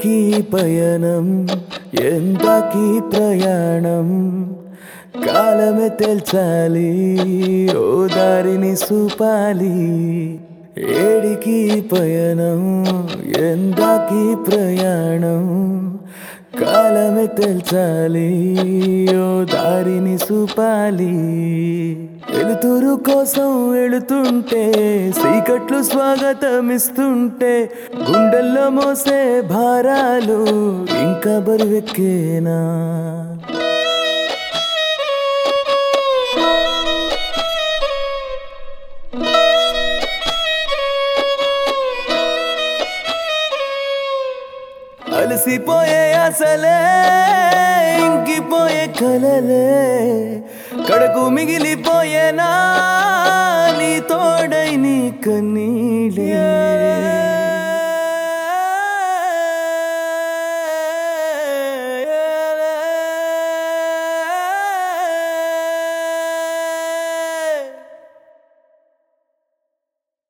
ఏడికి పయనం ఎంతకి ప్రయాణం కాలమే తెల్చాలి ఓ దారిని చూపాలి ఏడికి పయనం ఎంతకి ప్రయాణం కాలమే తెల్చాలి ఓ దారిని చూపాలి వెలుతురు కోసం వెళుతుంటే చీకట్లు స్వాగతమిస్తుంటే గుండెల్లో మోసే భారాలు ఇంకా బరువెక్కేనా అలసిపోయే అసలే ఇంకిపోయే కలలే కడకు మిగిలిపోయేనా నీ తోడై నీ కన్నీళ్ళే